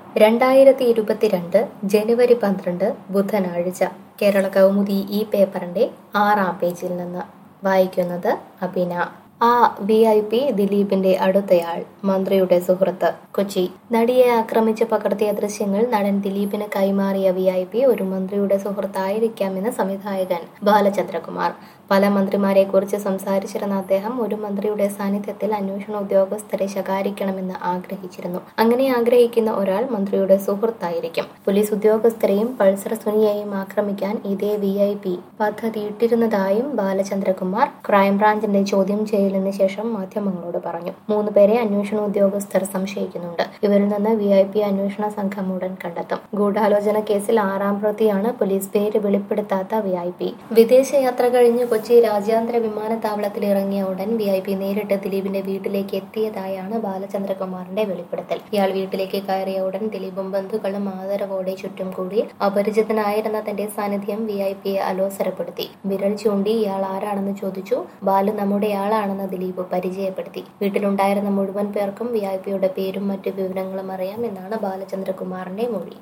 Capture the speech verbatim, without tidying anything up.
രണ്ടായിരത്തി ഇരുപത്തിരണ്ട് ജനുവരി പന്ത്രണ്ട് ബുധനാഴ്ച കേരള കൗമുദി ഈ പേപ്പറിന്റെ ആറാം പേജിൽ നിന്ന് വായിക്കുന്നത് അബിന. ആ വി ഐ പി ദിലീപിന്റെ അടുത്തയാൾ, മന്ത്രിയുടെ സുഹൃത്ത്. കൊച്ചി. നടിയെ ആക്രമിച്ച് പകർത്തിയ ദൃശ്യങ്ങൾ നടൻ ദിലീപിന് കൈമാറിയ വി ഐ പി ഒരു മന്ത്രിയുടെ സുഹൃത്തായിരിക്കാമെന്ന് സംവിധായകൻ ബാലചന്ദ്രകുമാർ. പല മന്ത്രിമാരെ കുറിച്ച് സംസാരിച്ചിരുന്ന അദ്ദേഹം ഒരു മന്ത്രിയുടെ സാന്നിധ്യത്തിൽ അന്വേഷണ ഉദ്യോഗസ്ഥരെ ശകാരിക്കണമെന്ന് ആഗ്രഹിച്ചിരുന്നു. അങ്ങനെ ആഗ്രഹിക്കുന്ന ഒരാൾ മന്ത്രിയുടെ സുഹൃത്തായിരിക്കും. പോലീസ് ഉദ്യോഗസ്ഥരെയും പൾസർ സുനിയെയും ആക്രമിക്കാൻ ഇതേ വി ഐ പി പദ്ധതിയിട്ടിരുന്നതായും ബാലചന്ദ്രകുമാർ ക്രൈംബ്രാഞ്ചിന്റെ ചോദ്യം ചെയ്യലിന് ശേഷം മാധ്യമങ്ങളോട് പറഞ്ഞു. മൂന്ന് പേരെ അന്വേഷണ ഉദ്യോഗസ്ഥർ സംശയിക്കുന്നുണ്ട്. ഇവരിൽ നിന്ന് വി ഐ പി അന്വേഷണ സംഘം ഉടൻ കണ്ടെത്തും. ഗൂഢാലോചന കേസിൽ ആറാം പ്രതിയാണ് പോലീസ് പേര് വെളിപ്പെടുത്താത്ത വി ഐ പി. വിദേശയാത്ര കഴിഞ്ഞ് കൊച്ചി രാജ്യാന്തര വിമാനത്താവളത്തിൽ ഇറങ്ങിയ ഉടൻ വി ഐ പി നേരിട്ട് ദിലീപിന്റെ വീട്ടിലേക്ക് എത്തിയതായാണ് ബാലചന്ദ്രകുമാറിന്റെ വെളിപ്പെടുത്തൽ. ഇയാൾ വീട്ടിലേക്ക് കയറിയ ഉടൻ ദിലീപും ബന്ധുക്കളും ആദരവോടെ ചുറ്റും കൂടി. അപരിചിതനായിരുന്ന തന്റെ സാന്നിധ്യം വി ഐ പിയെ അലോസരപ്പെടുത്തി. വിരൽ ചൂണ്ടി ഇയാൾ ആരാണെന്ന് ചോദിച്ചു. ബാലു നമ്മുടെ ആളാണെന്ന് ദിലീപ് പരിചയപ്പെടുത്തി. വീട്ടിലുണ്ടായിരുന്ന മുഴുവൻ പേർക്കും വി ഐ പിയുടെ പേരും മറ്റു വിവരങ്ങളും അറിയാം എന്നാണ് ബാലചന്ദ്രകുമാറിന്റെ മൊഴി.